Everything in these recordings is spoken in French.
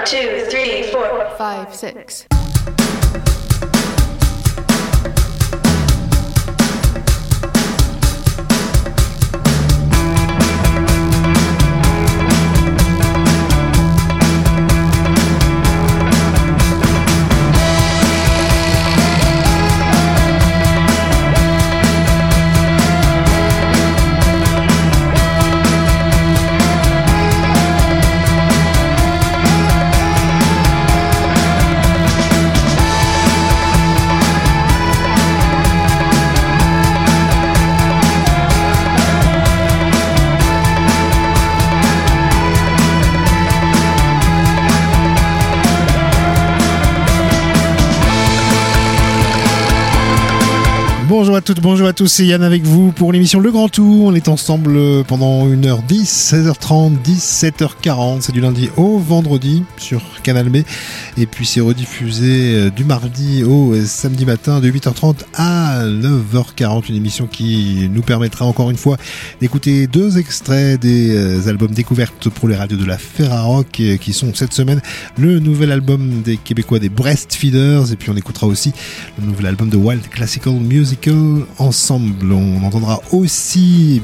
2, 3, 4, 5, 6. Bonjour à toutes, bonjour à tous, c'est Yann avec vous pour l'émission Le Grand Tour. On est ensemble pendant 1h10, 16h30, 17h40. C'est du lundi au vendredi sur Canal B. Et puis c'est rediffusé du mardi au samedi matin de 8h30 à 9h40. Une émission qui nous permettra encore une fois d'écouter 2 extraits des albums découvertes pour les radios de la Ferrarock qui sont cette semaine le nouvel album des Québécois des Breastfeeders. Et puis on écoutera aussi le nouvel album de Wild Classical Musical ensemble. On entendra aussi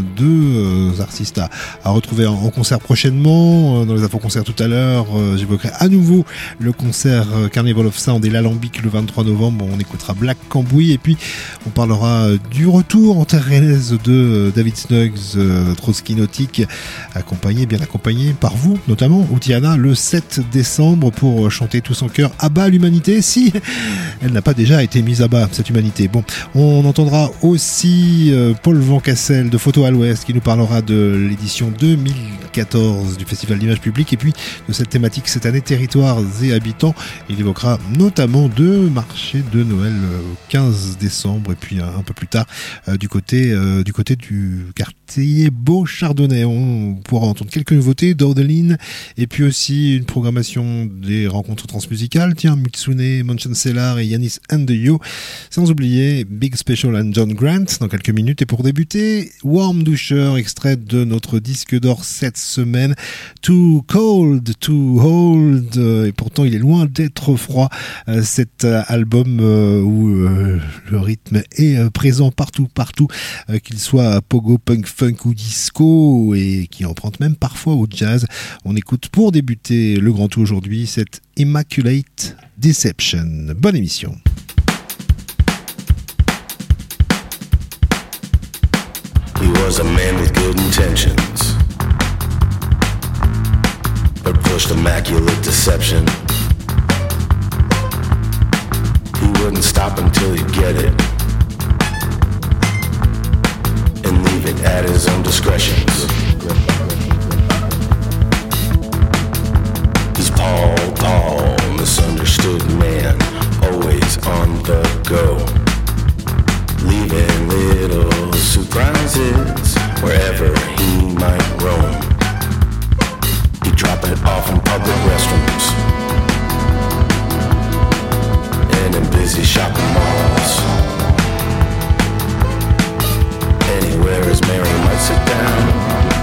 2 artistes à retrouver en concert prochainement. Dans les infos-concerts tout à l'heure, j'évoquerai à nouveau le concert Carnival of Sound et l'Alambic le 23 novembre. On écoutera Black Cambouis et puis on parlera du retour en terre rennaise de David Snuggs, Trotsky Nautique, bien accompagné par vous, notamment Outiana, le 7 décembre pour chanter tous en chœur à bas l'humanité, si elle n'a pas déjà été mise à bas, cette humanité. Bon, on entendra aussi Paul Van Cassel de Photo à l'Ouest qui nous parlera de l'édition 2014 du Festival d'Images Publiques et puis de cette thématique cette année territoires et habitants. Il évoquera notamment 2 marchés de Noël 15 décembre et puis un peu plus tard du côté du quartier Beau-Chardonnay. On pourra entendre quelques nouveautés d'Ordeline et puis aussi une programmation des rencontres transmusicales. Tiens, Mitsune, Mansion Cellar et Yanis and the Yo. Sans oublier Big Special and John Grant dans quelques minutes. Et pour débuter, Warm Doucher, extrait de notre disque d'or cette semaine. Too Cold to Hold. Et pourtant, il est loin d'être froid. Cet album où le rythme est présent partout, qu'il soit pogo, punk, funk ou disco et qui emprunte même parfois au jazz. On écoute pour débuter le grand tour aujourd'hui cette Immaculate Deception. Bonne émission. He was a man with good intentions, but pushed immaculate deception. He wouldn't stop until he'd get it, and leave it at his own discretion. He's Paul, misunderstood man, always on the go, leaving little surprises wherever he might roam. He'd drop it off in public restrooms and in busy shopping malls. Anywhere as Mary might sit down,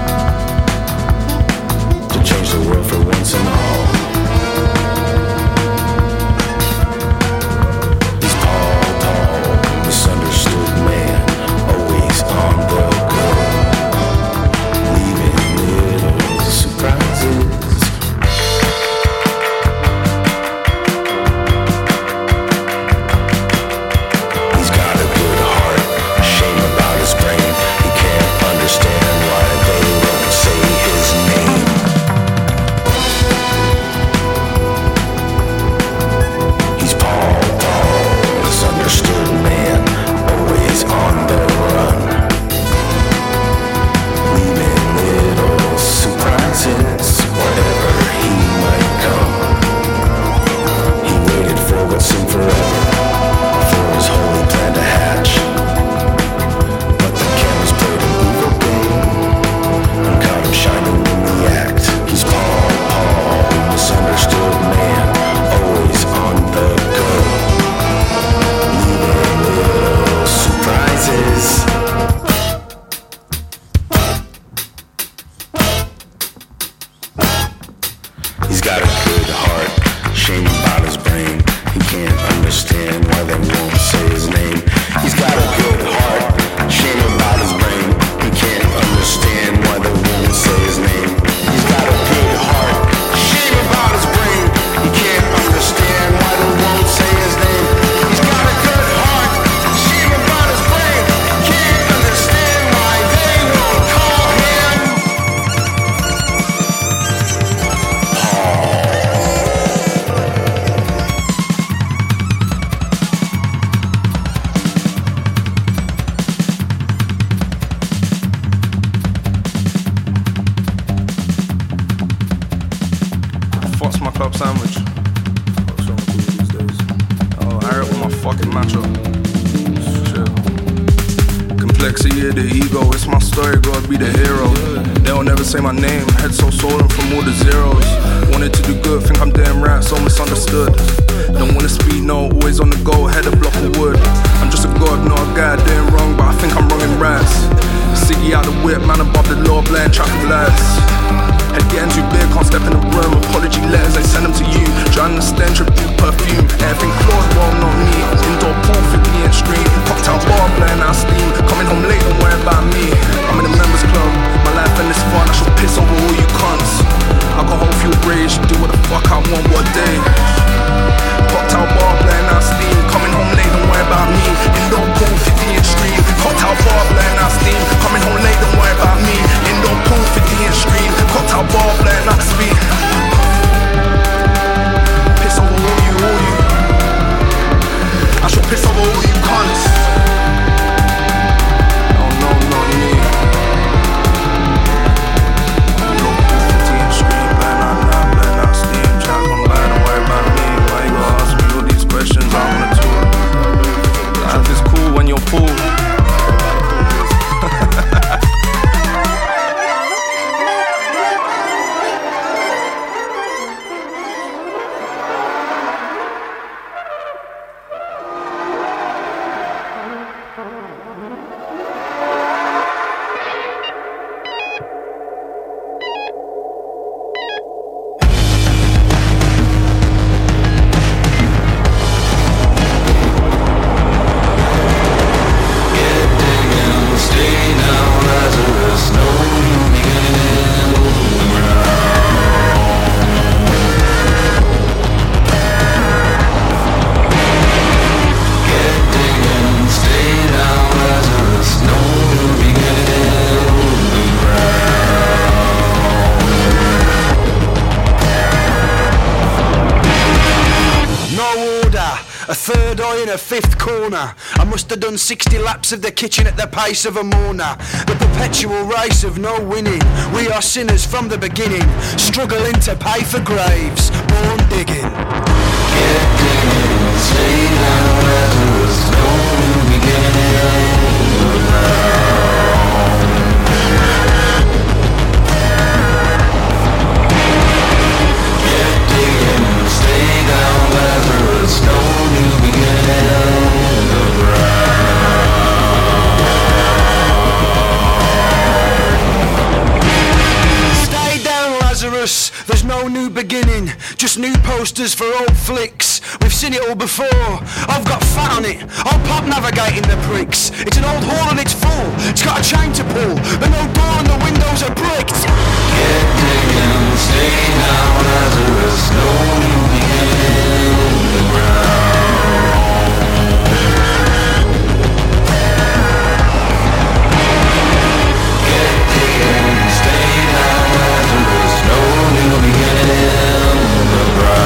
a good heart, shame about his brain. He can't understand why they won't say his name. He's got a good heart, shame about his brain. He can't understand why they won't say his name. He's got a good heart, shame about his brain. He can't understand why they won't say his name. He's got a good heart, shame about his brain. Can't understand why they won't call him What's my club sandwich? What's wrong with these days? Oh, I with my fucking matchup. Shit. Complexity of the ego, it's my story, gotta be the hero. They'll never say my name, head so swollen from all the zeros. Wanted to do good, think I'm damn right, so misunderstood. Don't wanna speak, no, always on the go, head a block of wood. I'm just a god, not a guy doing wrong, but I think I'm wrong in rights. Siggy out the whip, man above the law, blind traffic lights. Head getting too big, can't step in the room. Apology letters, I send them to you. Trying to stench of perfume. Everything closed, well, not me. Indoor pool, 50 extreme. Cocktail bar, blowing out steam. Coming home late, don't worry about me. I'm in the members club. My life and this fun, I shall piss over all you cunts. Alcohol, fuel, rage. Do what the fuck I want, what day. Cocktail bar, blowing out steam. Coming home late, don't worry about me. Indoor pool, 50 extreme. Cocktail bar, blowing out steam. Coming home late, don't worry about me. Indoor pool, 50 extreme. Cocktail bar, blowing out speed. Piss over all you. I shall piss over all you cunts. Oh no, not me. Indoor pool, 50 extreme. Blowing out steam. Chat online, don't worry about me. Why you gotta ask me all these questions? I'm on a tour. Life is cool when you're full. A fifth corner. I must have done 60 laps of the kitchen at the pace of a mourner. The perpetual race of no winning. We are sinners from the beginning, struggling to pay for graves, born digging. Get digging, stay down where there is no beginning. Get digging, stay down where there is no new beginning. There's no new beginning, just new posters for old flicks. We've seen it all before, I've got fat on it, I'll pop navigating the pricks. It's an old hall and it's full, it's got a chain to pull, but no door and the windows are bricked. Get digging, stay down as there is no new beginning. The ground. Get digging, stay down as there is no new beginning. The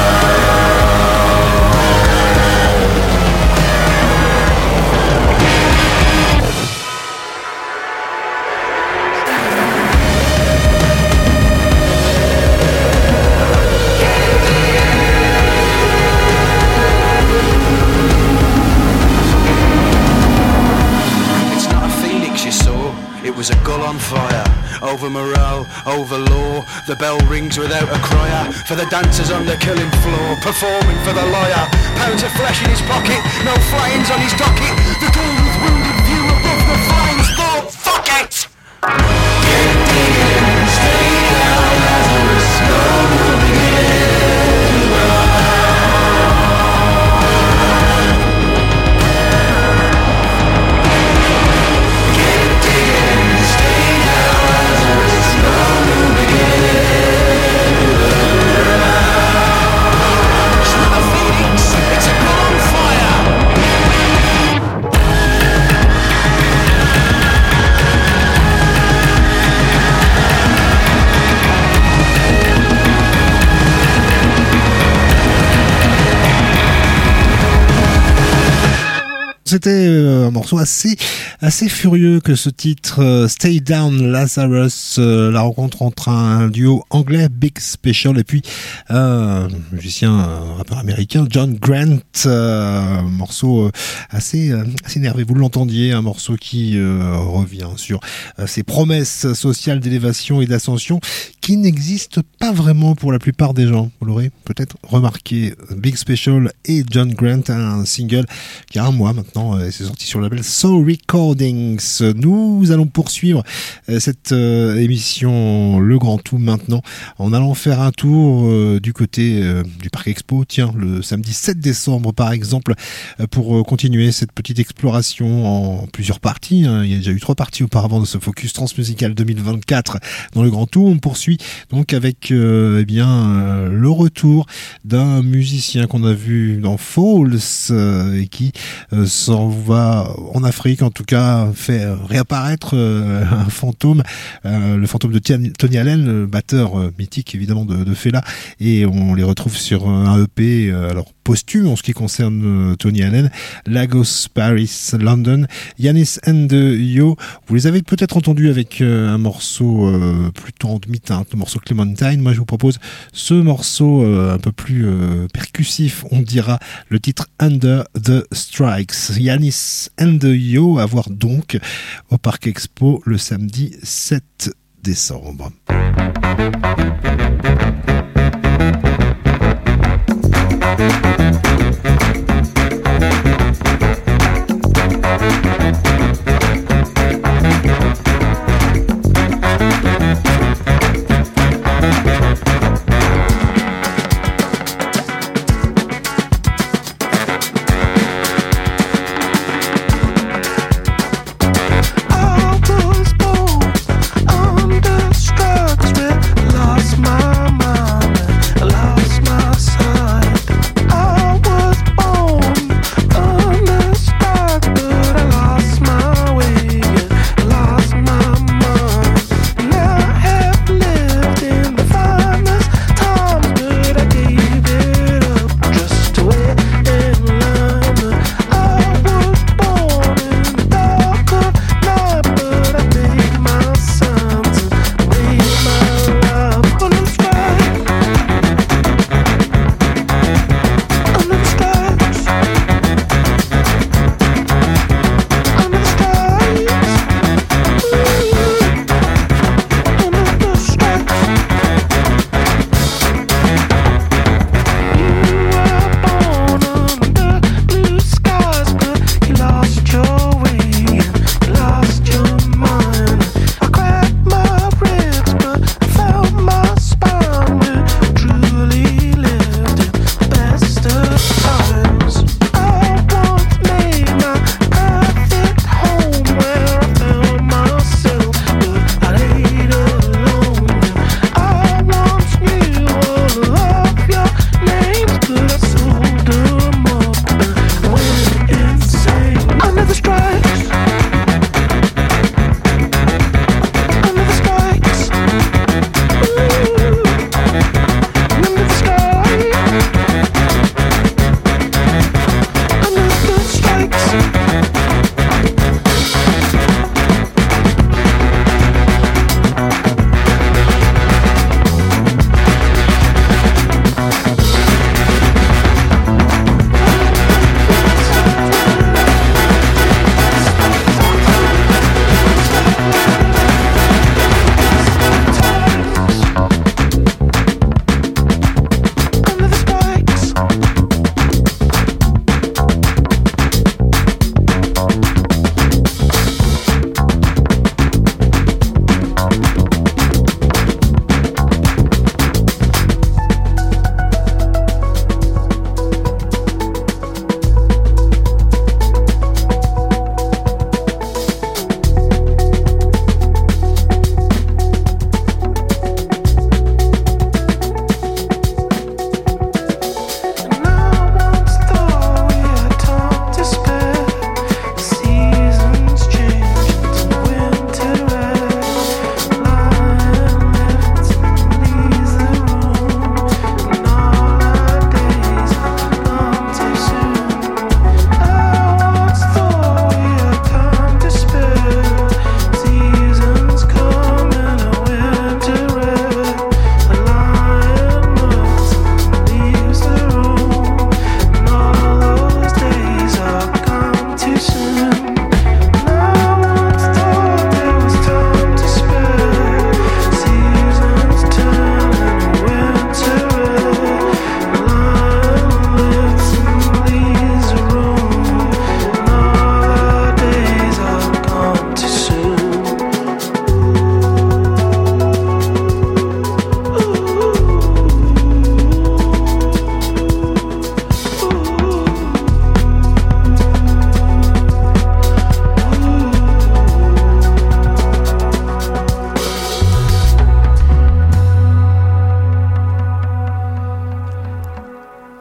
It was a gull on fire, over morale, over law. The bell rings without a crier, for the dancers on the killing floor, performing for the lawyer. Pounds of flesh in his pocket, no flyings on his docket. The goal with wounded view above the flying sport, fuck it! Get digging, stay down, Lazarus, no beginning. c'était un morceau assez furieux que ce titre, Stay Down Lazarus, la rencontre entre un duo anglais, Big Special, et puis un musicien, un rappeur américain, John Grant, un morceau assez énervé, vous l'entendiez, un morceau qui revient sur ces promesses sociales d'élévation et d'ascension qui n'existent pas vraiment pour la plupart des gens. Vous l'aurez peut-être remarqué, Big Special et John Grant, un single qui a un mois maintenant, c'est sorti sur le label So Recordings. Nous allons poursuivre cette émission Le Grand Tout maintenant en allant faire un tour du côté du Parc Expo, tiens, le samedi 7 décembre par exemple, pour continuer cette petite exploration en plusieurs parties. Il y a déjà eu 3 parties auparavant de ce Focus Transmusical 2024 dans Le Grand Tout. On poursuit donc avec le retour d'un musicien qu'on a vu dans Falls et qui s'en va en Afrique, en tout cas fait réapparaître un fantôme, le fantôme de Tony Allen, le batteur mythique évidemment de Fela, et on les retrouve sur un EP alors posthume en ce qui concerne Tony Allen, Lagos, Paris, London, Yanis and Yo. Vous les avez peut-être entendus avec un morceau plutôt en demi-teinte, le morceau Clementine. Moi je vous propose ce morceau un peu plus percussif, on dira, le titre Under the Strikes. Yanis and Yo à voir donc au Parc Expo le samedi 7 décembre. I was born under strokes with lost my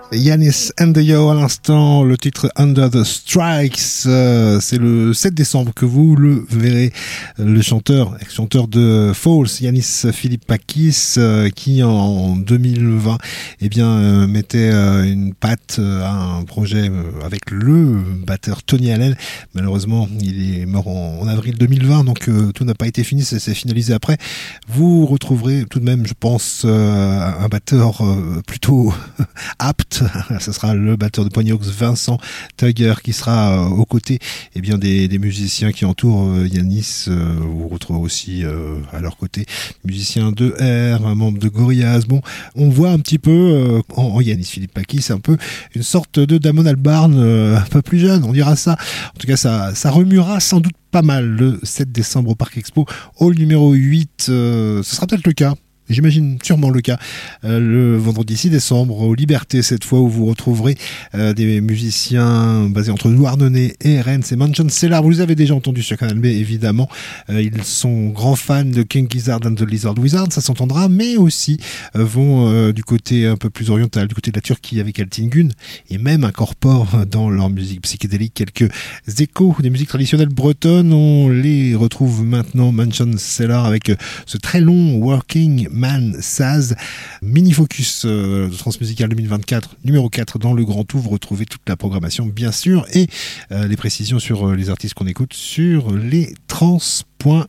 Yanis and the Yo à l'instant, le titre Under the Strikes, c'est le 7 décembre que vous le verrez, le chanteur de Falls, Yanis Philippakis, qui en 2020 mettait une patte à un projet avec le batteur Tony Allen. Malheureusement, il est mort en avril 2020, donc tout n'a pas été fini, ça s'est finalisé après. Vous retrouverez tout de même, je pense, un batteur plutôt apte. Ce sera le batteur de Ponyhawks, Vincent Tugger, qui sera aux côtés des musiciens qui entourent Yanis. Vous retrouverez aussi à leur côté musicien de R, un membre de Gorillaz. Bon, on voit un petit peu en Yanis Philippakis, c'est un peu une sorte de Damon Albarn un peu plus jeune, on dira ça. En tout cas, ça remuera sans doute pas mal le 7 décembre au Parc Expo. Hall numéro 8, ce sera peut-être le cas. J'imagine sûrement le cas le vendredi 6 décembre aux Libertés, cette fois, où vous retrouverez des musiciens basés entre Douarnenez et Rennes. C'est Mansion Cellar, vous les avez déjà entendus sur Canal B, évidemment. Ils sont grands fans de King Gizzard and the Lizard Wizard, ça s'entendra, mais aussi vont du côté un peu plus oriental, du côté de la Turquie avec Altingun, et même incorporent dans leur musique psychédélique quelques échos des musiques traditionnelles bretonnes. On les retrouve maintenant, Mansion Cellar, avec ce très long Working Man Saz, mini-focus de Transmusical 2024, numéro 4 dans le Grand Tour. Vous retrouvez toute la programmation, bien sûr, et les précisions sur les artistes qu'on écoute sur lestrans.com.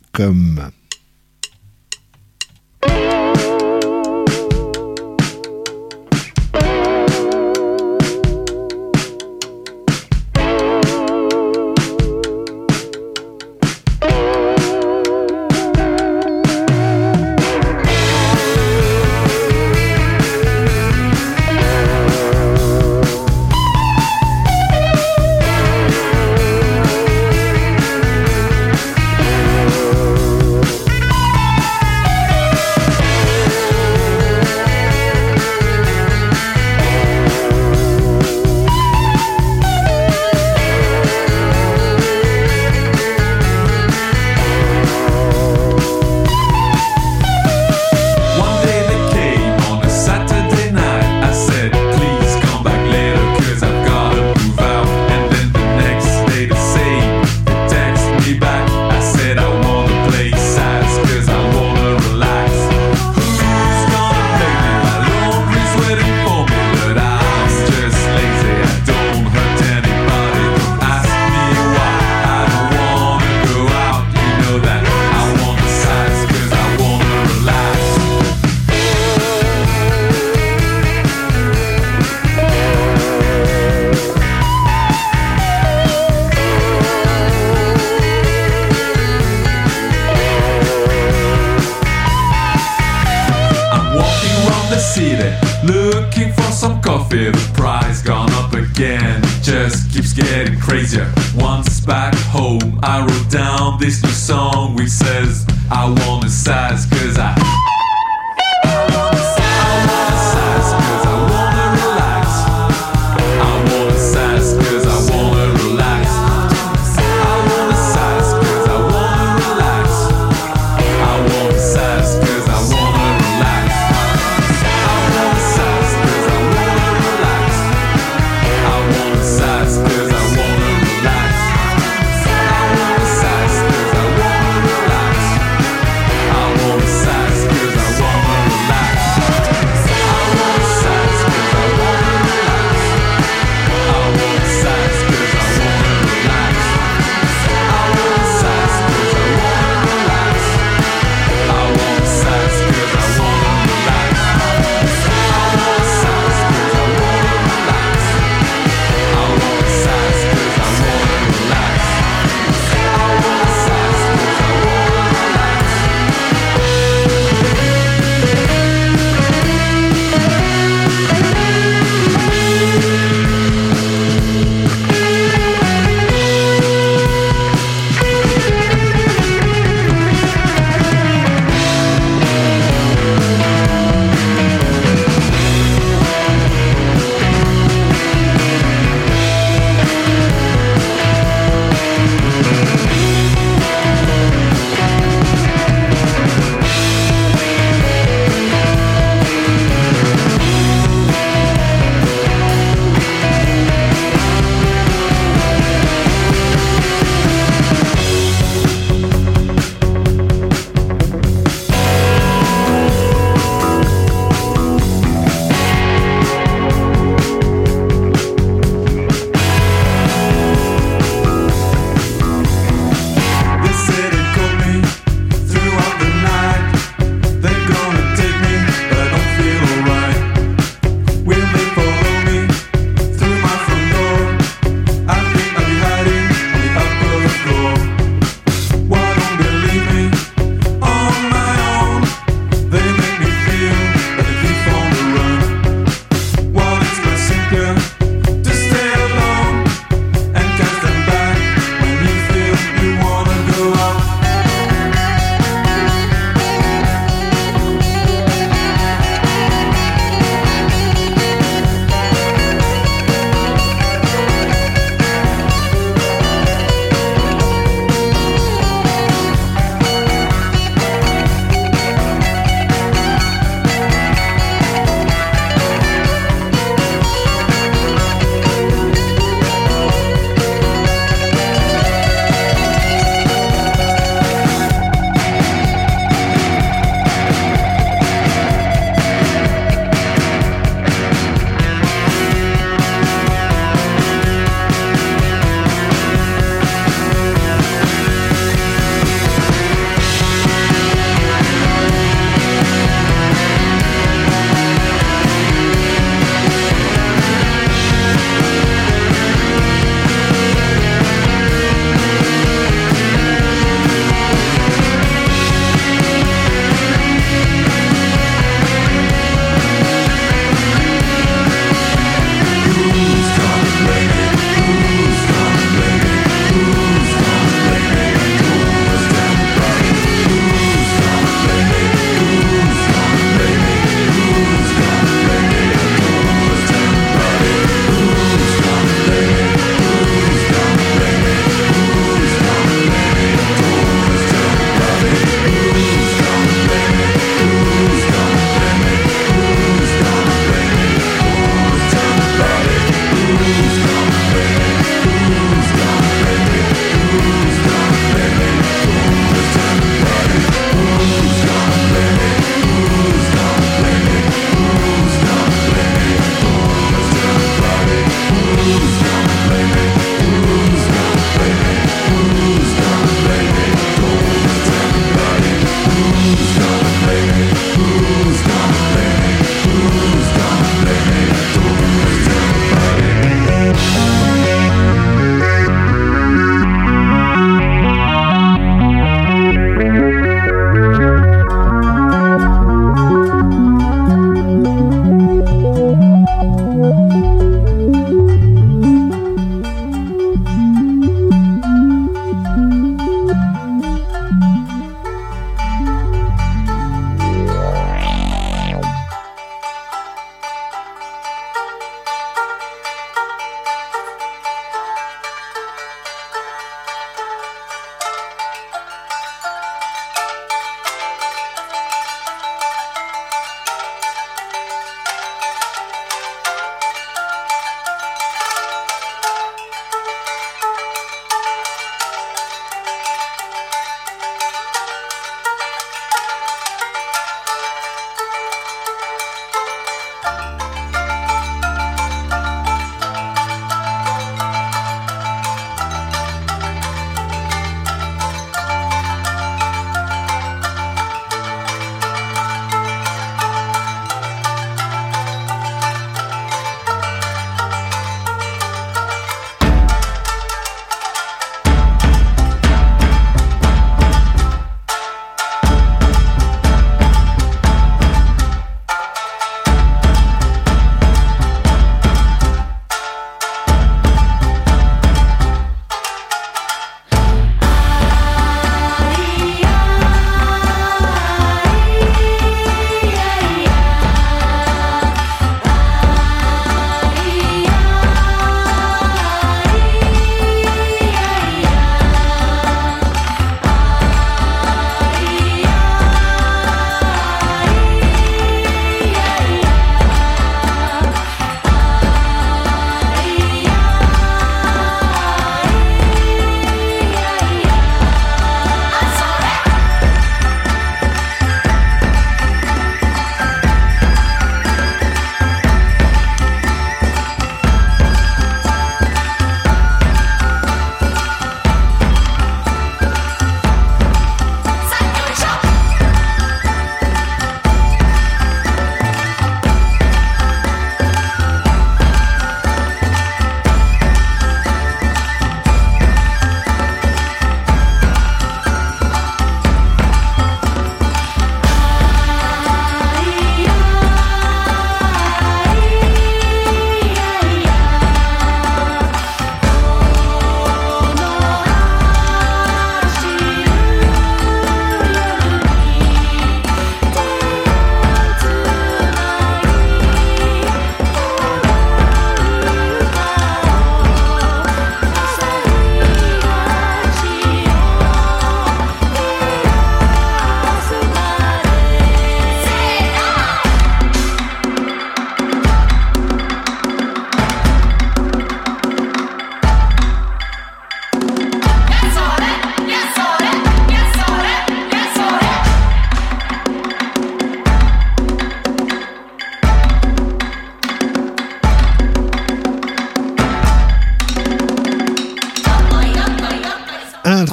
Looking for some coffee, the price gone up again. Just keeps getting crazier. Once back home, I wrote down this new song which says I wanna size cause I wanna size cause I wanna relax. I wanna size cause I wanna relax. I wanna size cause I wanna relax. I wanna size cause I wanna relax. I wanna size cause I wanna relax. I wanna size cause I wanna relax. I wanna size cause I wanna relax. I wanna size cause I wanna relax. I wanna size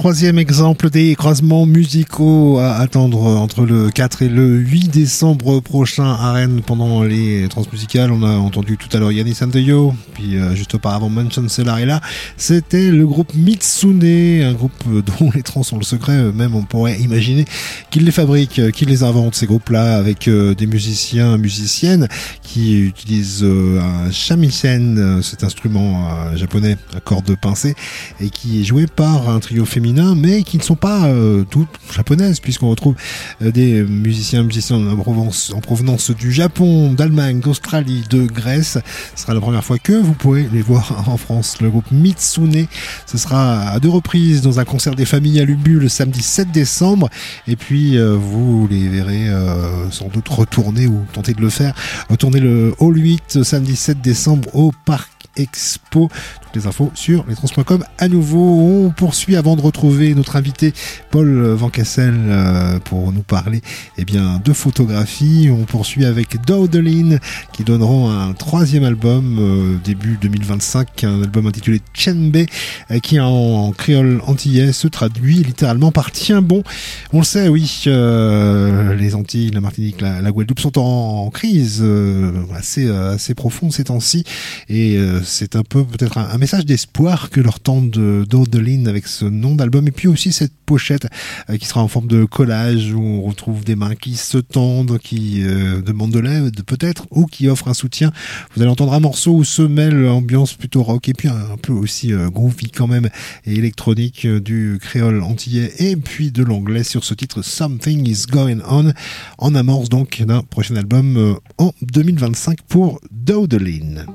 troisième exemple des croisements musicaux à attendre entre le 4 et le 8 décembre prochain à Rennes pendant les transmusicales. On a entendu tout à l'heure Yanis and the Yo, puis juste auparavant Mansion Celarella. C'était le groupe Mitsune, un groupe dont les trans ont le secret, même on pourrait imaginer qu'ils les fabriquent, qu'ils les inventent, ces groupes-là, avec des musiciennes qui utilisent un shamisen, cet instrument japonais à cordes pincées, et qui est joué par un trio féminin, mais qui ne sont pas toutes japonaises, puisqu'on retrouve des musiciens en provenance du Japon, d'Allemagne, d'Australie, de Grèce. Ce sera la première fois que vous pourrez les voir en France. Le groupe Mitsune, ce sera à 2 reprises dans un concert des familles à l'Ubu le samedi 7 décembre, et puis vous les verrez sans doute retourner ou tenter de le faire, retourner le Hall 8 samedi 7 décembre au Parc Expo. Toutes les infos sur lestrans.com. À nouveau, on poursuit avant de retrouver notre invité Paul Van Kessel pour nous parler de photographie. On poursuit avec Dowdelin qui donneront un 3e album début 2025, un album intitulé Tchenbe qui en créole antillais se traduit littéralement par tiens bon. On le sait, oui, les Antilles, la Martinique, la Guadeloupe sont en crise assez profonde ces temps-ci, et c'est un peu peut-être un message d'espoir que leur tente Dowdelin avec ce nom d'album, et puis aussi cette pochette qui sera en forme de collage où on retrouve des mains qui se tendent, qui demandent de l'aide peut-être, ou qui offrent un soutien. Vous allez entendre un morceau où se mêle ambiance plutôt rock et puis un peu aussi groovy quand même et électronique du créole antillais et puis de l'anglais sur ce titre Something is Going On, en amorce donc d'un prochain album en 2025 pour Dowdelin.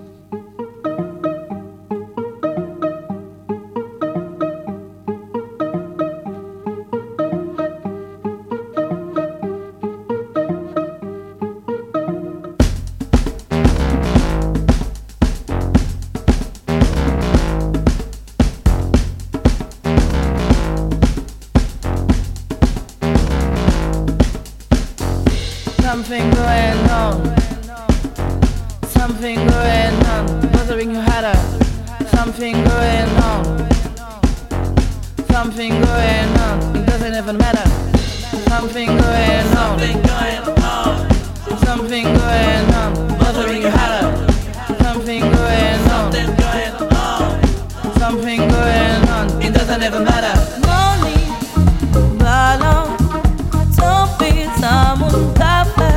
Something going on, something going on, bothering your head up. Something going on, something going on, it doesn't even matter. Something going on, something going on, bothering your head up. Something going on, something going on, it doesn't even matter. Money, ballon, topi, samun, café.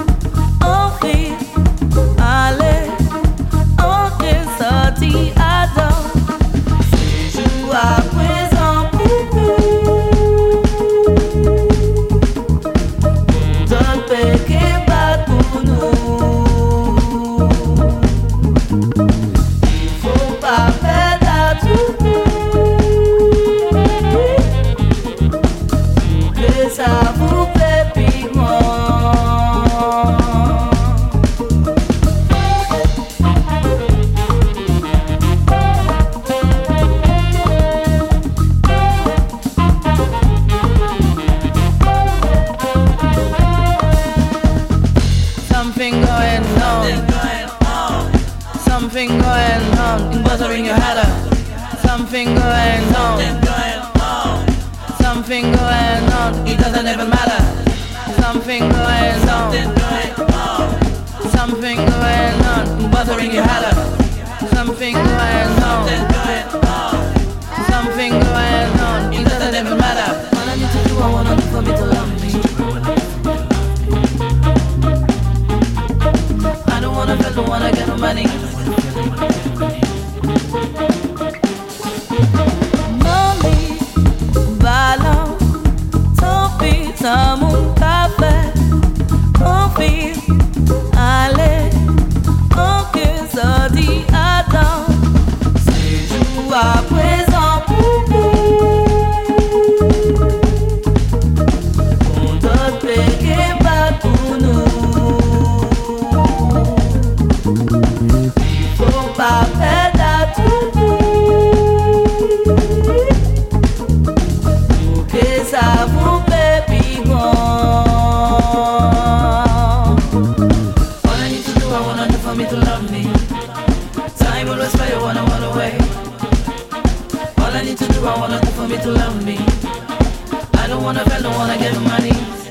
Allez, on est sorti à dos. C'est jour à présent pour nous. Donne péché pas pour nous. Il faut pas perdre à tout. Pour que ça vous plaît piment. Something going on, bothering your head up. Something going on, something going on, it doesn't even matter. Something going on, something going on, bothering your head up. Something going on, something going on, it doesn't even matter. All I need to do, I wanna do for me to love me. I don't wanna feel, don't wanna get no money. Mommy, ballon, topi, samun, café, confie, allez, on que ça dit attends, c'est jour à présent pour vous. On doit payer pas pour nous. Pas perdre à tout pour que ça vous fait piment. All I need to do, I wanna do for me to love me. Time will expire when I want away. All I need to do, I wanna do for for me to love me. I don't wanna feel, don't wanna get money.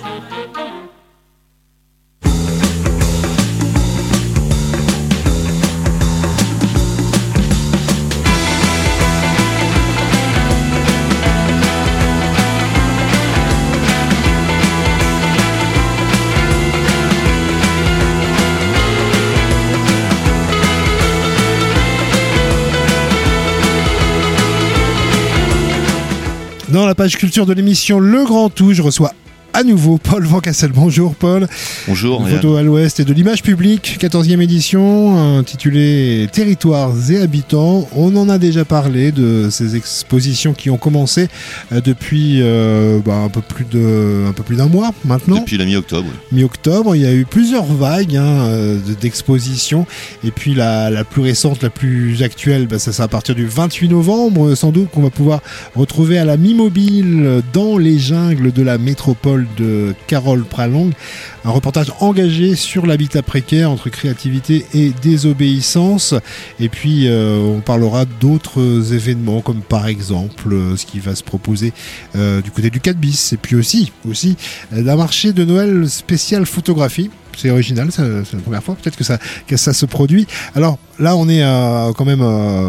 Dans la page culture de l'émission Le Grand Tout, je reçois à nouveau Paul Van Cassel. Bonjour Paul. Bonjour. Photo à l'ouest et de l'image publique, 14e édition, intitulée Territoires et habitants. On en a déjà parlé de ces expositions qui ont commencé depuis un peu plus d'un mois maintenant. Depuis la mi-octobre. Mi-octobre, il y a eu plusieurs vagues d'expositions. Et puis la plus récente, la plus actuelle, ça sera à partir du 28 novembre, sans doute, qu'on va pouvoir retrouver à la Mi-Mobile dans les jungles de la métropole de Carole Pralong, un reportage engagé sur l'habitat précaire entre créativité et désobéissance. Et puis on parlera d'autres événements, comme par exemple ce qui va se proposer du côté du 4 bis, et puis aussi d'un marché de Noël spécial photographie. C'est original, c'est la première fois peut-être que ça se produit. Alors là, on est quand même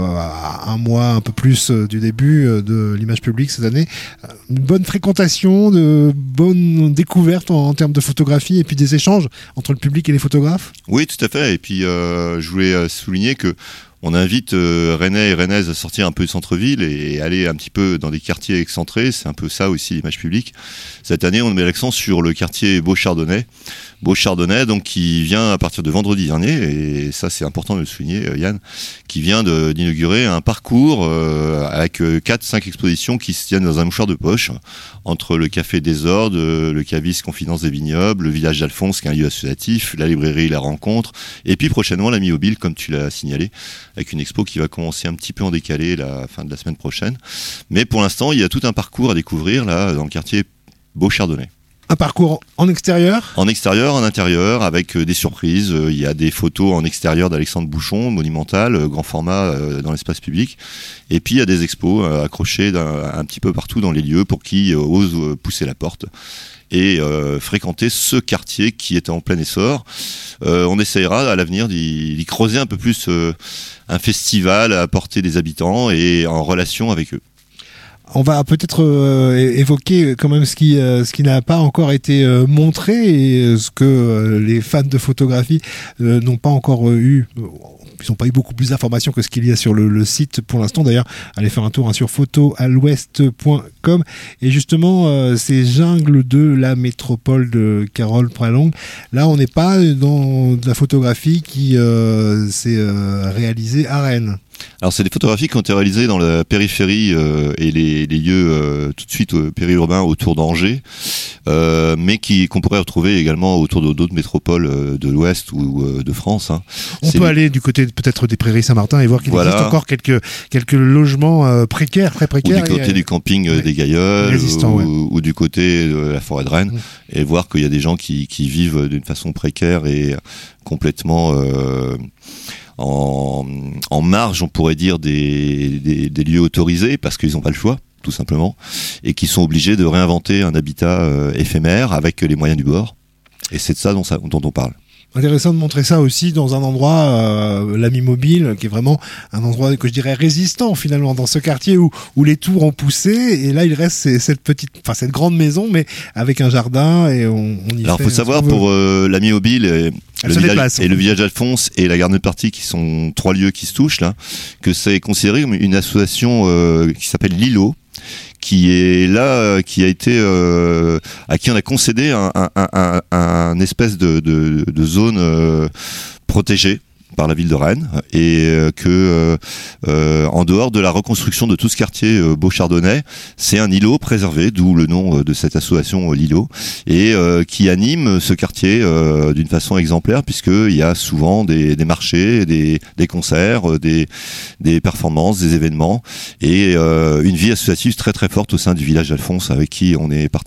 à un mois, un peu plus du début de l'image publique cette année. Une bonne fréquentation, de bonnes découvertes en termes de photographie et puis des échanges entre le public et les photographes. Oui, tout à fait. Et puis je voulais souligner que on invite Rennais et Rennaises à sortir un peu du centre-ville et aller un petit peu dans des quartiers excentrés. C'est un peu ça aussi l'image publique. Cette année, on met l'accent sur le quartier Beauchardonnay, donc qui vient à partir de vendredi dernier, et ça c'est important de le souligner, Yann, qui vient d'inaugurer un parcours avec 4-5 expositions qui se tiennent dans un mouchoir de poche, entre le Café Désordre, le Cavis Confidence des Vignobles, le Village d'Alphonse, qui est un lieu associatif, la librairie La Rencontre, et puis prochainement la Mi-Mobile, comme tu l'as signalé, avec une expo qui va commencer un petit peu en décalé la fin de la semaine prochaine. Mais pour l'instant, il y a tout un parcours à découvrir là dans le quartier Beauchardonnay. Un parcours en extérieur ? En extérieur, en intérieur, avec des surprises. Il y a des photos en extérieur d'Alexandre Bouchon, monumental, grand format dans l'espace public. Et puis il y a des expos accrochés un petit peu partout dans les lieux pour qui osent pousser la porte et fréquenter ce quartier qui est en plein essor. On essayera à l'avenir d'y creuser un peu plus un festival à apporter des habitants et en relation avec eux. On va peut-être évoquer quand même ce qui n'a pas encore été montré et ce que les fans de photographie n'ont pas encore eu. Ils n'ont pas eu beaucoup plus d'informations que ce qu'il y a sur le site pour l'instant. D'ailleurs, allez faire un tour sur photoalouest.com. Et justement, ces jungles de la métropole de Carole Pralong, là, on n'est pas dans de la photographie qui s'est réalisée à Rennes. Alors c'est des photographies qui ont été réalisées dans la périphérie et les lieux tout de suite périurbains autour d'Angers, mais qu'on pourrait retrouver également autour d'autres métropoles de l'Ouest ou de France. On peut aller du côté peut-être des Prairies Saint-Martin et voir qu'il existe encore quelques logements précaires, très précaires. Ou du côté du camping des Gailleuls, ou du côté de la forêt de Rennes, et voir qu'il y a des gens qui vivent d'une façon précaire et complètement en marge, on pourrait dire, des lieux autorisés, parce qu'ils n'ont pas le choix, tout simplement, et qui sont obligés de réinventer un habitat éphémère avec les moyens du bord. Et c'est de ça dont on parle. Intéressant de montrer ça aussi dans un endroit, la Mi-Mobile, qui est vraiment un endroit que je dirais résistant finalement dans ce quartier où les tours ont poussé, et là il reste cette grande maison, mais avec un jardin, et on y Alors faut savoir pour la Mi-Mobile et le village d'Alphonse et la Garden Party, qui sont 3 lieux qui se touchent là, que c'est considéré comme une association qui s'appelle l'îlot, qui est là, qui a été à qui on a concédé un espèce de zone protégée par la ville de Rennes, et en dehors de la reconstruction de tout ce quartier Beauchardonnay, c'est un îlot préservé, d'où le nom de cette association l'îlot, et qui anime ce quartier d'une façon exemplaire, puisqu'il y a souvent des marchés, des concerts, des performances, des événements, et une vie associative très très forte au sein du village d'Alphonse, avec qui on est partenaire.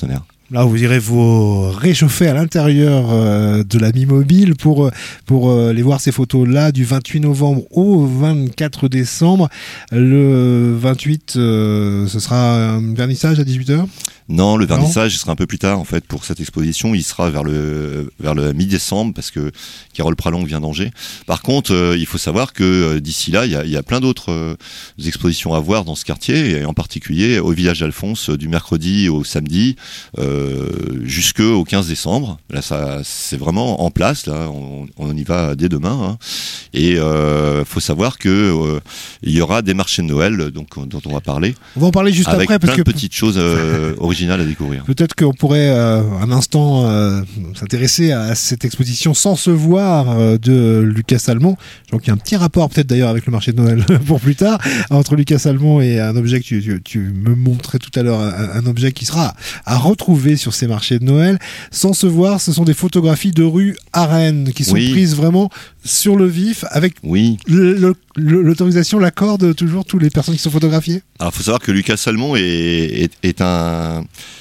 Là, vous irez vous réchauffer à l'intérieur de la Mi-Mobile pour aller voir ces photos-là du 28 novembre au 24 décembre. Le 28, ce sera un vernissage à 18h ? Non, le vernissage sera un peu plus tard en fait pour cette exposition. Il sera vers le mi-décembre parce que Carole Pralong vient d'Angers. Par contre, il faut savoir que d'ici là, il y a plein d'autres expositions à voir dans ce quartier, et en particulier au village d'Alphonse du mercredi au samedi jusqu'au 15 décembre. Là, ça c'est vraiment en place. Là, on y va dès demain. Hein. Et faut savoir que il y aura des marchés de Noël dont on va parler. On va en parler juste avec après parce plein que de petites choses originales à découvrir. Peut-être qu'on pourrait un instant s'intéresser à cette exposition Sans se voir de Lucas Salmon. Donc il y a un petit rapport peut-être d'ailleurs avec le marché de Noël pour plus tard entre Lucas Salmon et un objet que tu me montrais tout à l'heure, un objet qui sera à retrouver sur ces marchés de Noël. Sans se voir, ce sont des photographies de rue à Rennes qui sont prises vraiment sur le vif avec l'autorisation, l'accord de toujours tous les personnes qui sont photographiées. Alors il faut savoir que Lucas Salmon est un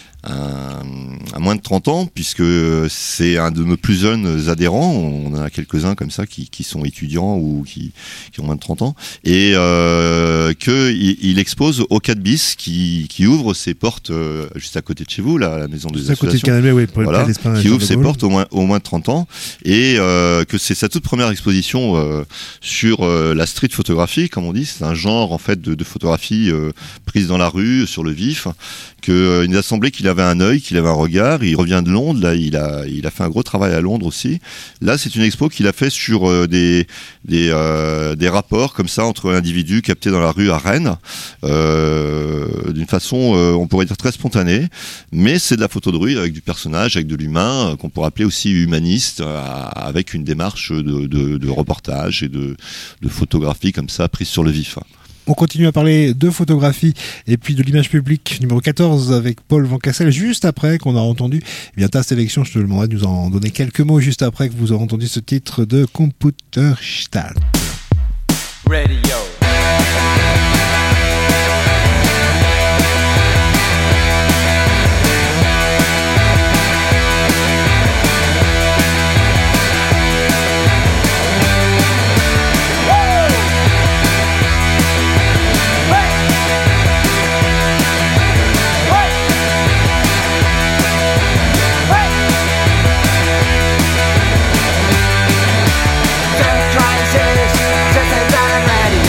moins de 30 ans, puisque c'est un de nos plus jeunes adhérents. On en a quelques-uns comme ça qui sont étudiants ou qui ont moins de 30 ans, et qu'il expose au 4 bis qui ouvre ses portes juste à côté de chez vous, là, à la maison des associations. À côté de Canal, oui, qui ouvre ses portes au moins de 30 ans, et que c'est sa toute première exposition sur la street photographie, comme on dit. C'est un genre en fait de photographie prise dans la rue, sur le vif, qu'il nous a semblé qu'il avait un œil, qu'il avait un regard. Il revient de Londres, là il a fait un gros travail à Londres aussi. Là c'est une expo qu'il a fait sur des rapports comme ça entre individus captés dans la rue à Rennes, d'une façon on pourrait dire très spontanée, mais c'est de la photo de rue avec du personnage, avec de l'humain, qu'on pourrait appeler aussi humaniste, avec une démarche de reportage et de photographie comme ça prise sur le vif. On continue à parler de photographie et puis de l'image publique numéro 14 avec Paul Van Cassel, juste après qu'on a entendu ta sélection. Je te demanderai de nous en donner quelques mots juste après que vous aurez entendu ce titre de Computerstadt. Radio. Just as I'm ready.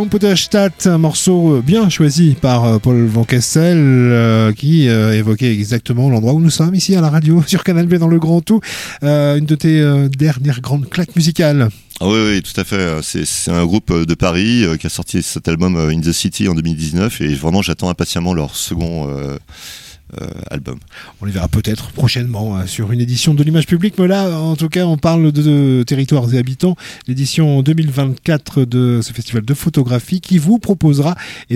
Potterstadt, un morceau bien choisi par Paul Van Kessel qui évoquait exactement l'endroit où nous sommes ici à la radio sur Canal B dans le Grand Tout. Une de tes dernières grandes claques musicales. Ah oui, tout à fait. C'est un groupe de Paris qui a sorti cet album In the City en 2019 et vraiment j'attends impatiemment leur second album. On les verra peut-être prochainement sur une édition de l'Image Publique, mais là en tout cas on parle de territoires et habitants, l'édition 2024 de ce festival de photographie qui vous proposera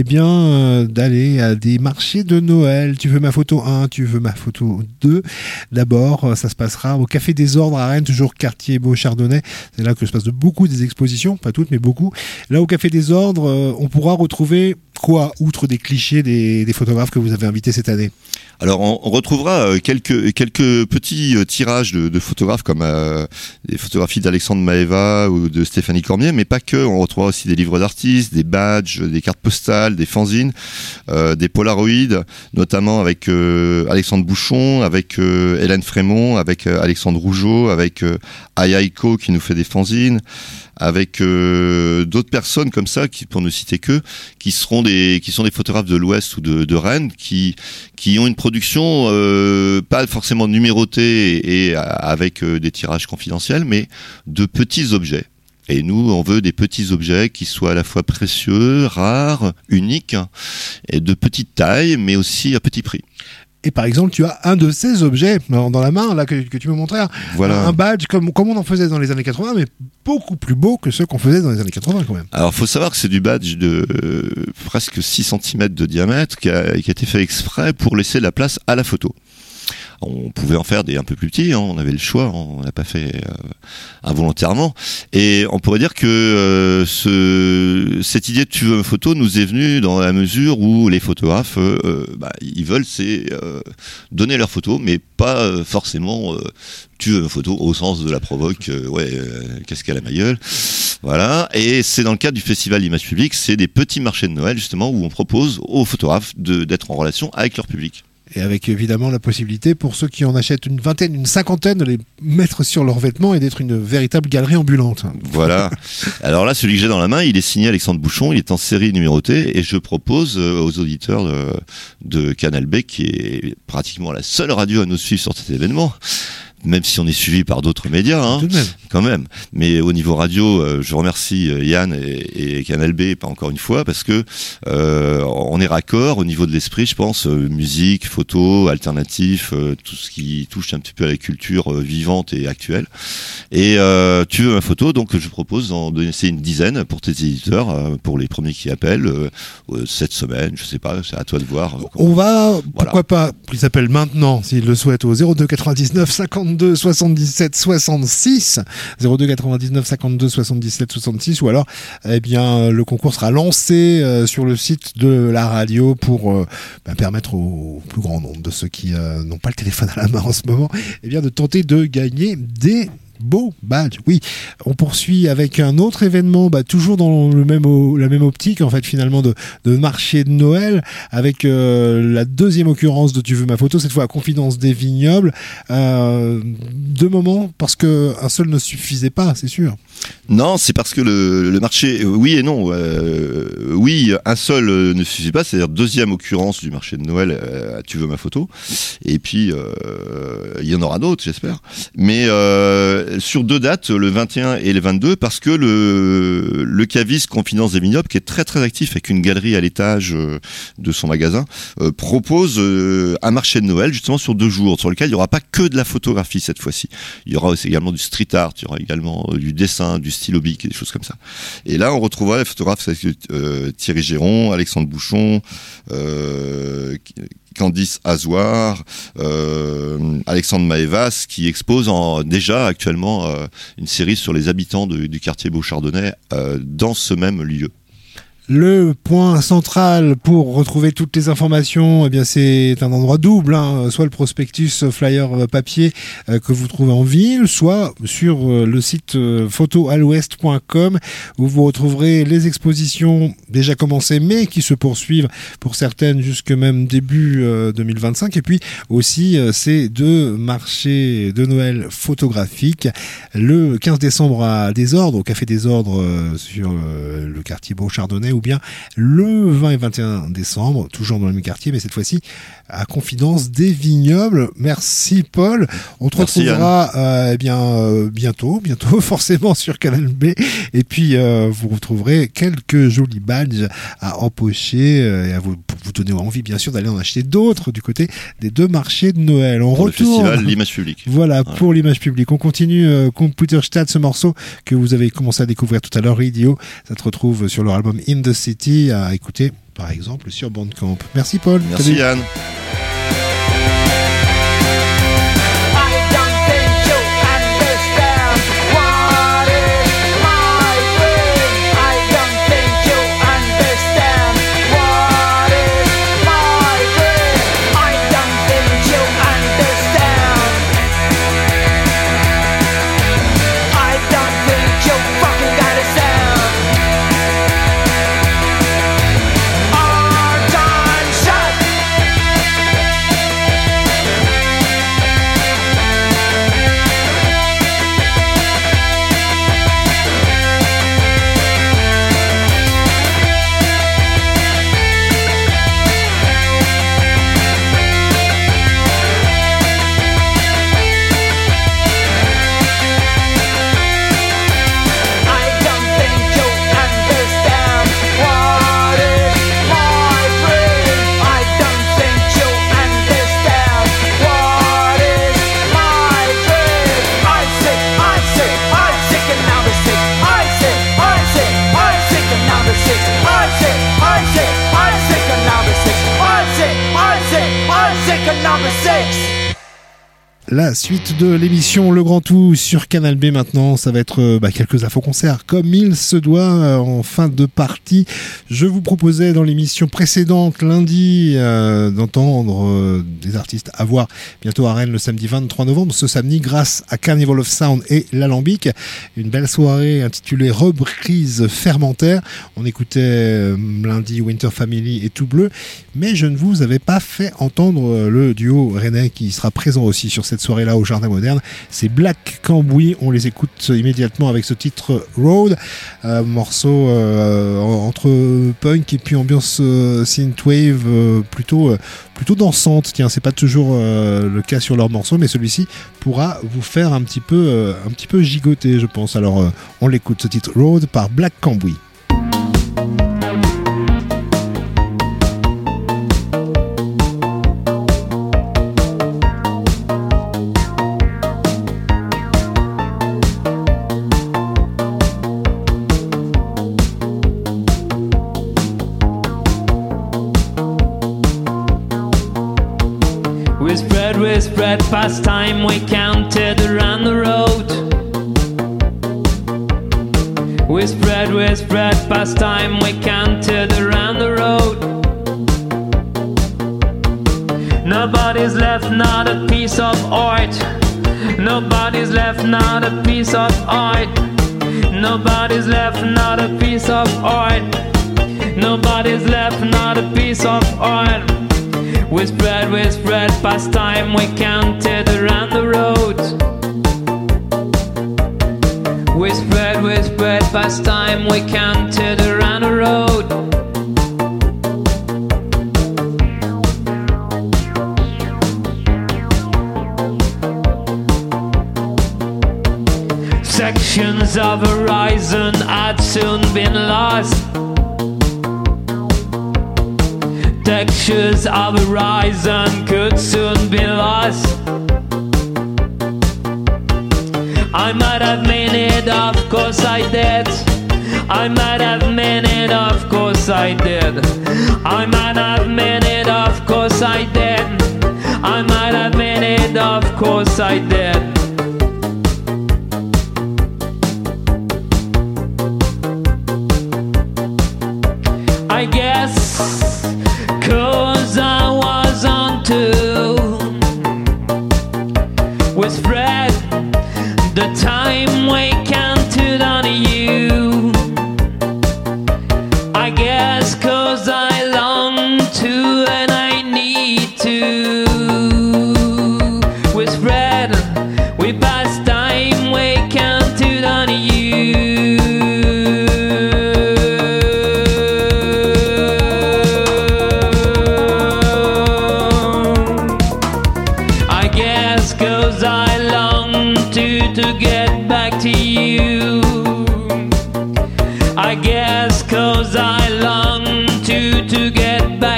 d'aller à des marchés de Noël. Tu veux ma photo 1, tu veux ma photo 2. D'abord ça se passera au Café des Ordres à Rennes, toujours quartier Beau-Chardonnay. C'est là que se passe beaucoup des expositions, pas toutes mais beaucoup. Là au Café des Ordres on pourra retrouver quoi, outre des clichés des photographes que vous avez invités cette année? Alors on retrouvera quelques petits tirages de photographes comme des photographies d'Alexandre Maeva ou de Stéphanie Cormier, mais pas que. On retrouvera aussi des livres d'artistes, des badges, des cartes postales, des fanzines, des polaroïds, notamment avec Alexandre Bouchon, avec Hélène Frémont, avec Alexandre Rougeau, avec Ayaiko qui nous fait des fanzines, avec d'autres personnes comme ça, pour ne citer que, qui sont des photographes de l'Ouest ou de Rennes, qui ont une production pas forcément numérotée et avec des tirages confidentiels, mais de petits objets. Et nous, on veut des petits objets qui soient à la fois précieux, rares, uniques, et de petite taille, mais aussi à petit prix. Et par exemple, tu as un de ces objets dans la main là que tu me montrais, voilà. Un badge comme on en faisait dans les années 80, mais beaucoup plus beau que ceux qu'on faisait dans les années 80 quand même. Alors, faut savoir que c'est du badge de presque 6 cm de diamètre qui a été fait exprès pour laisser la place à la photo. On pouvait en faire des un peu plus petits, on avait le choix, on n'a pas fait involontairement. Et on pourrait dire que cette idée de tu veux une photo nous est venue dans la mesure où les photographes, ils veulent donner leur photo, mais pas forcément tu veux une photo au sens de la provoque, qu'est-ce qu'elle a ma gueule. Voilà, et c'est dans le cadre du festival d'Image Publique, c'est des petits marchés de Noël justement où on propose aux photographes d'être en relation avec leur public. Et avec évidemment la possibilité pour ceux qui en achètent une vingtaine, une cinquantaine de les mettre sur leurs vêtements et d'être une véritable galerie ambulante. Voilà. Alors là, celui que j'ai dans la main, il est signé Alexandre Bouchon, il est en série numérotée et je propose aux auditeurs de Canal B, qui est pratiquement la seule radio à nous suivre sur cet événement, même si on est suivi par d'autres médias, tout de même. Quand même. Mais au niveau radio, je remercie Yann et Canal B, pas encore une fois, parce que on est raccord au niveau de l'esprit, je pense, musique, photo, alternatif, tout ce qui touche un petit peu à la culture vivante et actuelle. Et tu veux ma photo, donc je propose d'en donner une dizaine pour tes éditeurs, pour les premiers qui appellent, cette semaine, je sais pas, c'est à toi de voir. On va, pourquoi pas, qu'ils appellent maintenant, s'ils le souhaitent, au 02 99 52 77 66, 02 99 52 77 66, ou alors le concours sera lancé sur le site de la radio pour permettre au plus grand nombre de ceux qui n'ont pas le téléphone à la main en ce moment de tenter de gagner des beau badge. Oui, on poursuit avec un autre événement, toujours dans la même optique en fait finalement de marché de Noël, avec la deuxième occurrence de Tu veux ma photo, cette fois à Confidence des Vignobles. 2 moments parce que un seul ne suffisait pas, c'est sûr. Non, c'est parce que le marché, oui et non. Oui, un seul ne suffit pas, c'est-à-dire deuxième occurrence du marché de Noël à Tu veux ma photo. Et puis il y en aura d'autres, j'espère. Mais sur 2 dates, le 21 et le 22, parce que le caviste Confidence des Vignobles, qui est très très actif avec une galerie à l'étage de son magasin, propose un marché de Noël justement sur 2 jours, sur lequel il n'y aura pas que de la photographie cette fois-ci. Il y aura aussi également du street art, il y aura également du dessin, du stylo bic et des choses comme ça. Et là, on retrouvera les photographes Thierry Géron, Alexandre Bouchon, Candice Azoir, Alexandre Maevas, qui expose déjà actuellement une série sur les habitants du quartier Beau-Chardonnay dans ce même lieu. Le point central pour retrouver toutes les informations, c'est un endroit double, soit le prospectus flyer papier que vous trouvez en ville, soit sur le site photoalouest.com où vous retrouverez les expositions déjà commencées mais qui se poursuivent pour certaines jusque même début 2025, et puis aussi ces 2 marchés de Noël photographiques, le 15 décembre à Desordres, au Café Desordres sur le quartier Beau-Chardonnay, ou bien le 20 et 21 décembre, toujours dans le même quartier, mais cette fois-ci à Confidence des Vignobles. Merci Paul. On te retrouvera bientôt, forcément sur Canal B. Et puis vous retrouverez quelques jolis badges à empocher et pour vous donner envie, bien sûr, d'aller en acheter d'autres du côté des deux marchés de Noël. On pour retourne. Le festival L'Image Publique. Voilà, pour l'Image Publique. On continue Computerstadt, ce morceau que vous avez commencé à découvrir tout à l'heure, Radio. Ça se retrouve sur leur album In the City, à écouter par exemple sur Bandcamp. Merci Paul. Merci Salut. Yann. La suite de l'émission Le Grand Tout sur Canal B maintenant, ça va être quelques infos-concerts comme il se doit en fin de partie. Je vous proposais dans l'émission précédente lundi d'entendre des artistes à voir bientôt à Rennes le samedi 23 novembre. Ce samedi, grâce à Carnival of Sound et l'Alambic, une belle soirée intitulée Reprise fermentaire. On écoutait lundi Winter Family et Tout Bleu, mais je ne vous avais pas fait entendre le duo rennais qui sera présent aussi sur cette soirée-là au Jardin Moderne. C'est Black Cambouis. On les écoute immédiatement avec ce titre Road, morceau entre punk et puis ambiance synthwave plutôt dansante. Tiens, c'est pas toujours le cas sur leurs morceaux, mais celui-ci pourra vous faire un petit peu gigoter, je pense. Alors on l'écoute, ce titre Road par Black Cambouis. We spread past time, we counted around the road. We spread past time, we counted around the road. Nobody's left, not a piece of art. Nobody's left, not a piece of art. Nobody's left, not a piece of art. Nobody's left, not a piece of art. We spread past time, we counted around the road. We spread past time, we counted around the road. Sections of horizon had soon been lost. Textures of horizon could soon be lost. I might have meant it, of course I did. I might have meant it, of course I did. I might have meant it, of course I did. I might have meant it, of course I did. I guess 'cause I was on to we spread the time we counted on you. I guess 'cause I long to and I need to. We spread, we passed time we counted on you.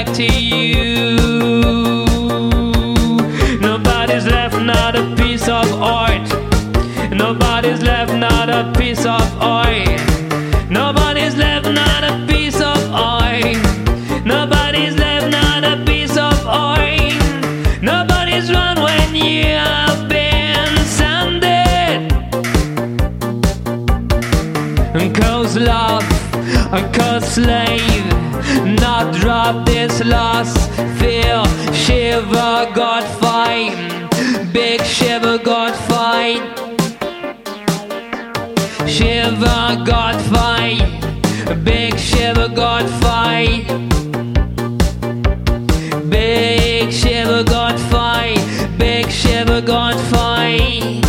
back to you. Nobody's left, not a piece of art. Nobody's left, not a piece of art. Nobody's left, not a piece of art. Nobody's left, not a piece of art. Nobody's run when you have been sanded. Cause love, cause slave, not drop this lost feel. Shiver, God fight, big shiver, God fight. Shiver, God fight, big shiver, God fight. Big shiver, God fight, big shiver, God fight.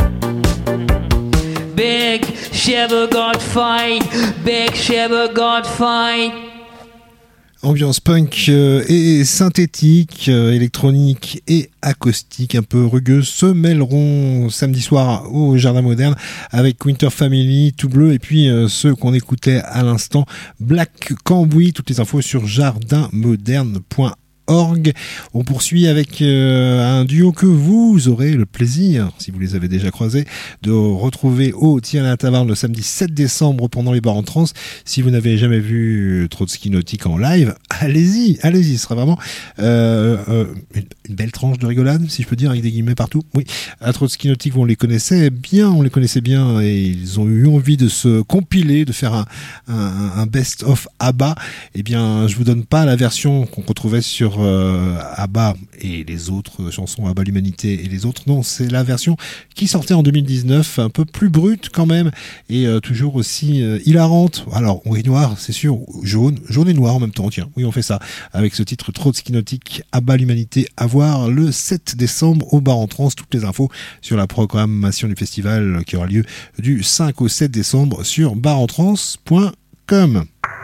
Big shiver, God fight, big shiver, God fight. Ambiance punk et synthétique, électronique et acoustique un peu rugueuse se mêleront samedi soir au Jardin Moderne avec Winter Family, Tout Bleu et puis ceux qu'on écoutait à l'instant, Black Cambouis. Toutes les infos sur jardinmoderne.org. On poursuit avec un duo que vous aurez le plaisir, si vous les avez déjà croisés, de retrouver au Tir à la Taverne le samedi 7 décembre pendant les bars en trance. Si vous n'avez jamais vu Trotsky Nautique en live, allez-y, ce sera vraiment une belle tranche de rigolade, si je peux dire, avec des guillemets partout. Oui, à Trotsky Nautique, on les connaissait bien et ils ont eu envie de se compiler, de faire un best-of ABBA. Eh bien, je vous donne pas la version qu'on retrouvait sur ABBA et les autres chansons, ABBA l'Humanité et les autres. Non, c'est la version qui sortait en 2019, un peu plus brute quand même et toujours aussi hilarante. Alors, oui, noir, c'est sûr, jaune et noir en même temps. Tiens, oui, on fait ça avec ce titre Trotsky Nautique, ABBA l'Humanité, à voir le 7 décembre au Bar en Trance. Toutes les infos sur la programmation du festival qui aura lieu du 5 au 7 décembre sur barentrance.com.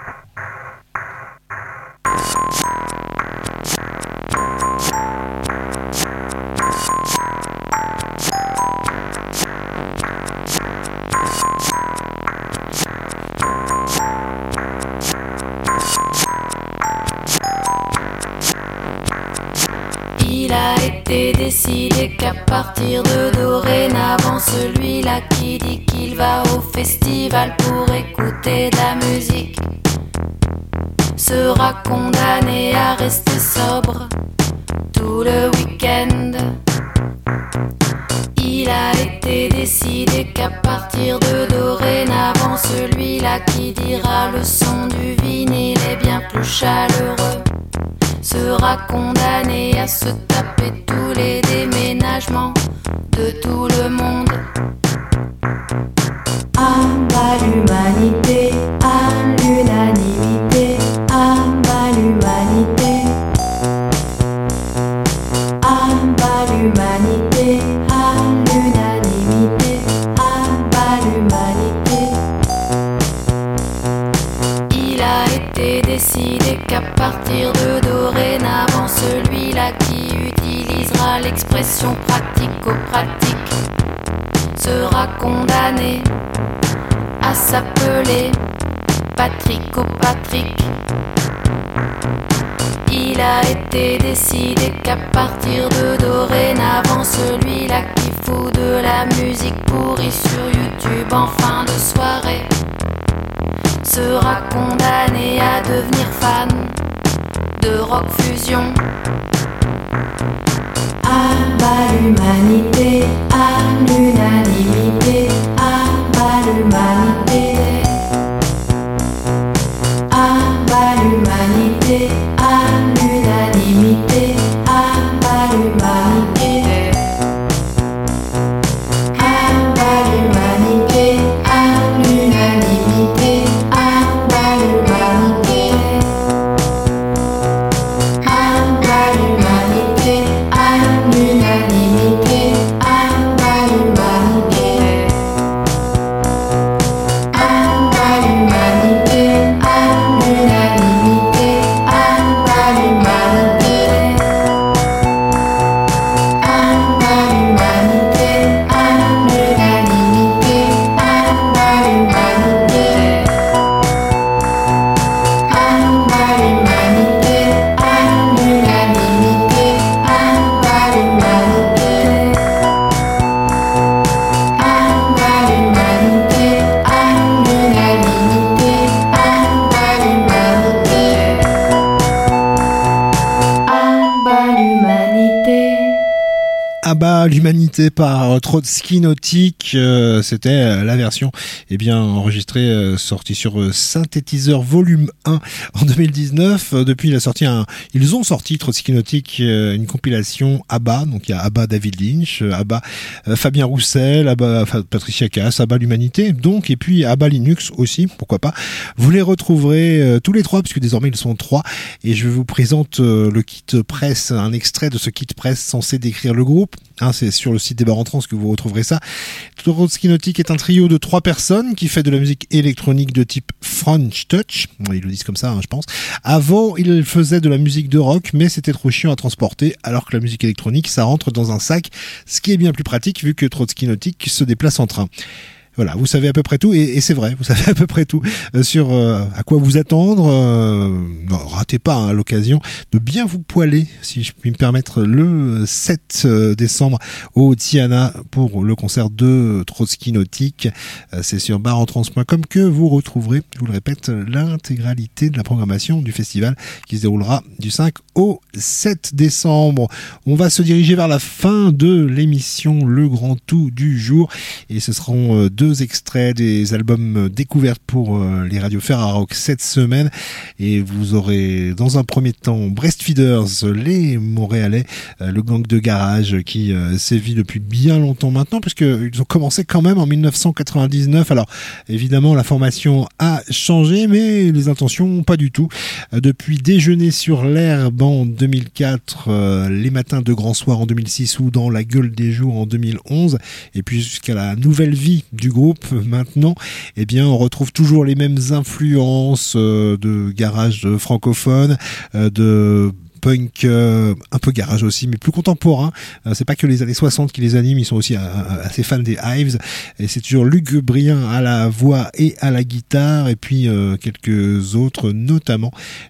Il a été décidé qu'à partir de dorénavant, celui-là qui dit qu'il va au festival pour écouter de la musique sera condamné à rester sobre tout le week-end. Il a été décidé qu'à partir de dorénavant, celui-là qui dira le son du vinyle est bien plus chaleureux sera condamné à se taper tous les déménagements de tout le monde. ABBA l'humanité, à l'unanimité, ABBA l'humanité. ABBA l'humanité, à l'unanimité, ABBA l'humanité. Il a été décidé qu'à partir de dorénavant, celui-là qui utilisera l'expression pratico-pratique sera condamné à s'appeler Patrico-Patrick. Il a été décidé qu'à partir de dorénavant, celui-là qui fout de la musique pourrie sur YouTube en fin de soirée sera condamné à devenir fan de rock fusion. ABBA l'humanité, à l'unanimité, ABBA l'humanité. ABBA l'humanité, à l'unanimité, ABBA l'humanité. ABBA l'humanité, à l'unanimité, ABBA l'humanité. ABBA l'humanité, à l'unanimité, ABBA l'humanité. ABBA l'humanité, à l'unanimité, ABBA l'humanité. ABBA, l'humanité par Trotsky Nautique, c'était la version enregistrée, sortie sur Synthétiseur volume 1 en 2019. Depuis ils ont sorti Trotsky Nautique, une compilation ABBA, donc il y a ABBA David Lynch, ABBA Fabien Roussel, ABBA Patricia Cass, ABBA l'humanité, donc, et puis ABBA Linux aussi, pourquoi pas. Vous les retrouverez tous les trois, puisque désormais ils sont 3, et je vous présente le kit presse, un extrait de ce kit presse censé décrire le groupe. C'est sur le site des Bars en Trans que vous retrouverez ça. Trotsky Nautique est un trio de 3 personnes qui fait de la musique électronique de type French Touch. Ils le disent comme ça, je pense. Avant, ils faisaient de la musique de rock, mais c'était trop chiant à transporter, alors que la musique électronique, ça rentre dans un sac, ce qui est bien plus pratique vu que Trotsky Nautique se déplace en train. Voilà, vous savez à peu près tout, et c'est vrai, vous savez à peu près tout sur à quoi vous attendre. Ratez pas l'occasion de bien vous poiler, si je puis me permettre, le 7 décembre au Tiana pour le concert de Trotsky Nautique. C'est sur barentrance.com que vous retrouverez, je vous le répète, l'intégralité de la programmation du festival qui se déroulera du 5 au 7 décembre. On va se diriger vers la fin de l'émission Le Grand Tout du jour, et ce seront 2 extraits des albums découvertes pour les radios Ferrarock cette semaine, et vous aurez dans un premier temps Breastfeeders, les Montréalais, le gang de garage qui sévit depuis bien longtemps maintenant, puisqu'ils ont commencé quand même en 1999. Alors évidemment la formation a changé, mais les intentions pas du tout. Depuis Déjeuner sur l'herbe en 2004, Les Matins de Grand Soir en 2006 ou Dans la gueule des jours en 2011, et puis jusqu'à la nouvelle vie du groupe maintenant, on retrouve toujours les mêmes influences de garage francophone, de punk, un peu garage aussi, mais plus contemporain. C'est pas que les années 60 qui les animent, ils sont aussi assez fans des Hives, et c'est toujours Luc Brien à la voix et à la guitare, et puis quelques autres, notamment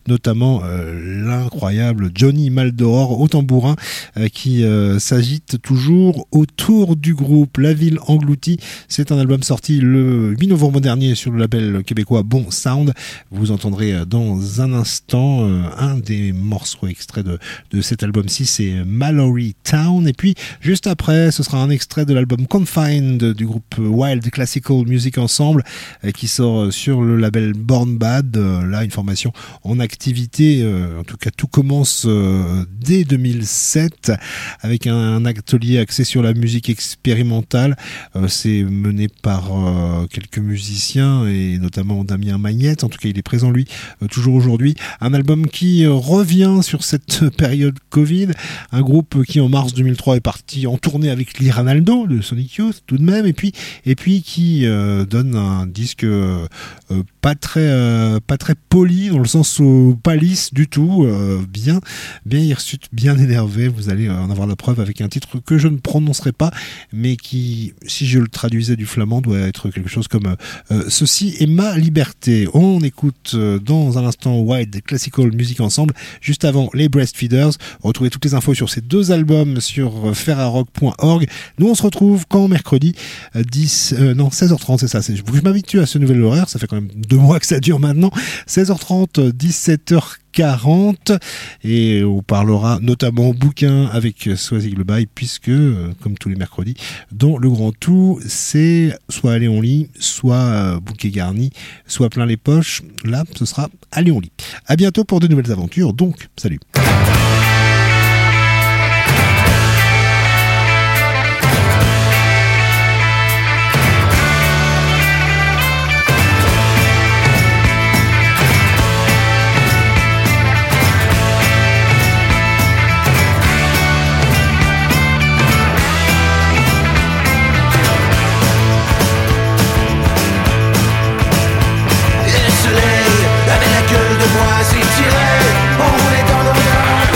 l'incroyable Johnny Maldoror au tambourin, qui s'agite toujours autour du groupe. La ville engloutie, c'est un album sorti le 8 novembre dernier sur le label québécois Bon Sound. Vous entendrez dans un instant un des morceaux extraits de cet album-ci, c'est Mallory Town, et puis juste après ce sera un extrait de l'album Confined du groupe Wild Classical Music Ensemble, qui sort sur le label Born Bad. Là, une formation en activité, en tout cas tout commence dès 2007 avec un atelier axé sur la musique expérimentale. C'est mené par quelques musiciens, et notamment Damien Magnette. En tout cas, il est présent lui toujours aujourd'hui. Un album qui revient sur cette période Covid, un groupe qui en mars 2003 est parti en tournée avec Lee Ranaldo de Sonic Youth tout de même, et puis qui donne un disque pas très poli, dans le sens pas lisse du tout, bien hirsute, bien énervé. Vous allez en avoir la preuve avec un titre que je ne prononcerai pas, mais qui, si je le traduisais du flamand, doit être quelque chose comme ceci est ma liberté. On écoute dans un instant Wild Classical Music Ensemble, juste avant les Breastfeeders. Retrouvez toutes les infos sur ces 2 albums sur ferrarock.org. Nous on se retrouve quand mercredi 16h30, c'est ça, je m'habitue à ce nouvel horaire, ça fait quand même 2 mois que ça dure maintenant. 16h30, 17h40, et on parlera notamment bouquin avec Swazik le Bail, puisque comme tous les mercredis dans le grand tout, c'est soit aller on lit, soit bouquet garni, soit plein les poches. Là ce sera aller on lit. À bientôt pour de nouvelles aventures, donc salut. Le soleil avait la gueule de bois s'étirer, on roulait dans l'odeur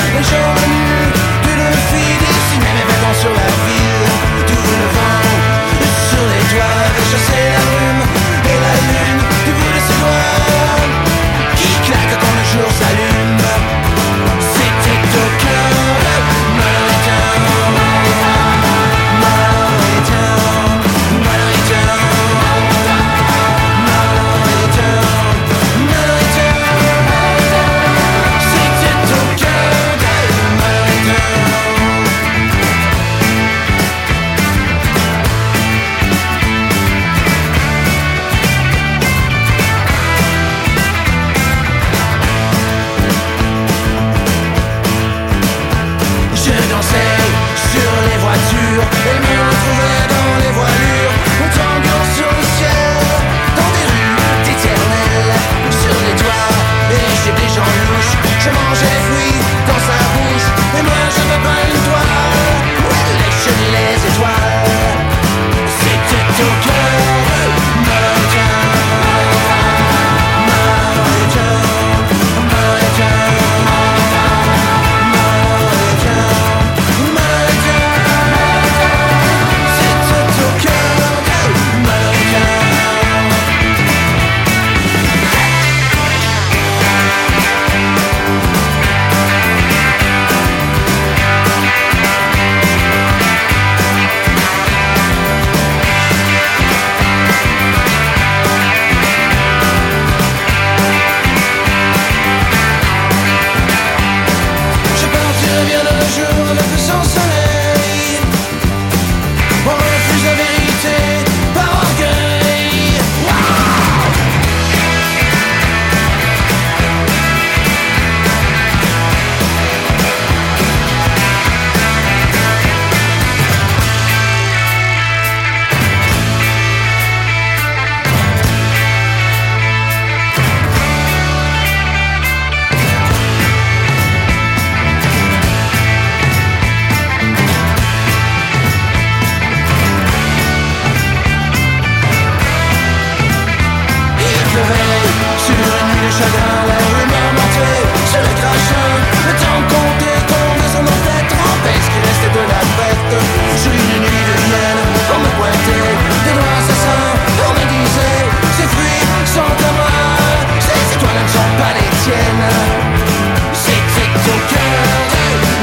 chagrin, les rumeurs montées sur les crachats. Le temps compté, tombé sur nos têtes, trempé ce qui restait de la fête. Sur une nuit de miel, on me pointait des doigts assassins. On me disait, ces fruits sont à moi, ces étoiles ne sont pas les tiennes. C'était au cœur de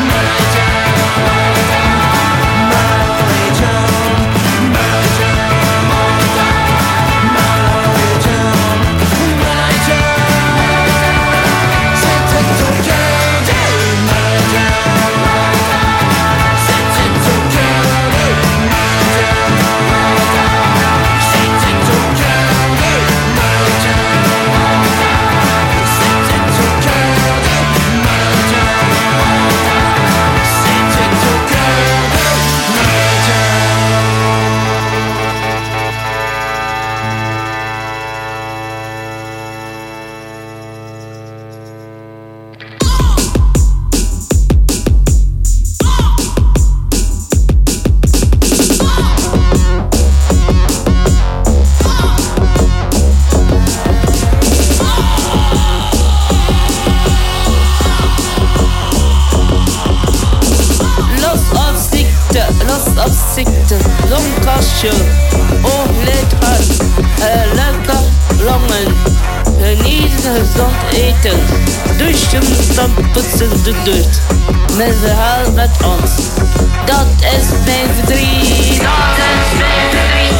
de deurt. Men verhaalt met ons. Dat is mijn verdriet. Dat is mijn verdriet.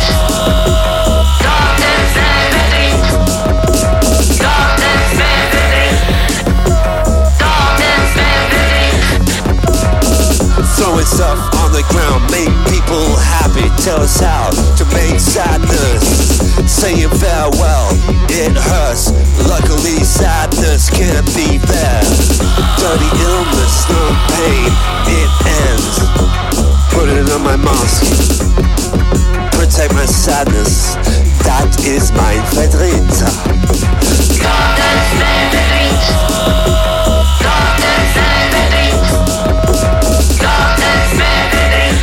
Dat is mijn verdriet. Dat is mijn verdriet. Dat is mijn verdriet. Throwing stuff on the ground, make people happy. Tell us how to make sadness. Saying farewell, it hurts. Luckily sadness can't be there. Dirty illness, no pain, it ends. Put it on my mask. Protect my sadness. That is my verdriet. Dat is mijn verdriet. Dat is mijn verdriet. Dat is mijn verdriet.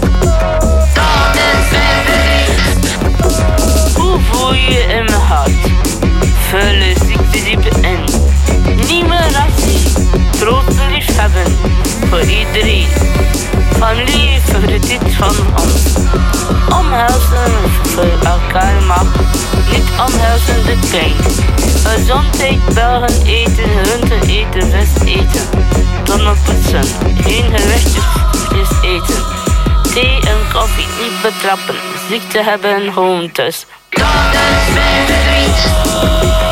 Dat is mijn verdriet. Hoe voel je in mijn hart? Vullen ziekte diep in. Niet meer actie. Grote liefhebben voor iedereen. Van lief verdriet van ons. Omhelzen voor elkaar mag. Niet omhelzen de pijn. Gezondheid, Belgen eten, groenten eten, vis eten. Tonnen poetsen, geen gerechtjes eten. Thee en koffie niet betrappen. Ziekte hebben gewoon thuis. Dat is mijn verdriet.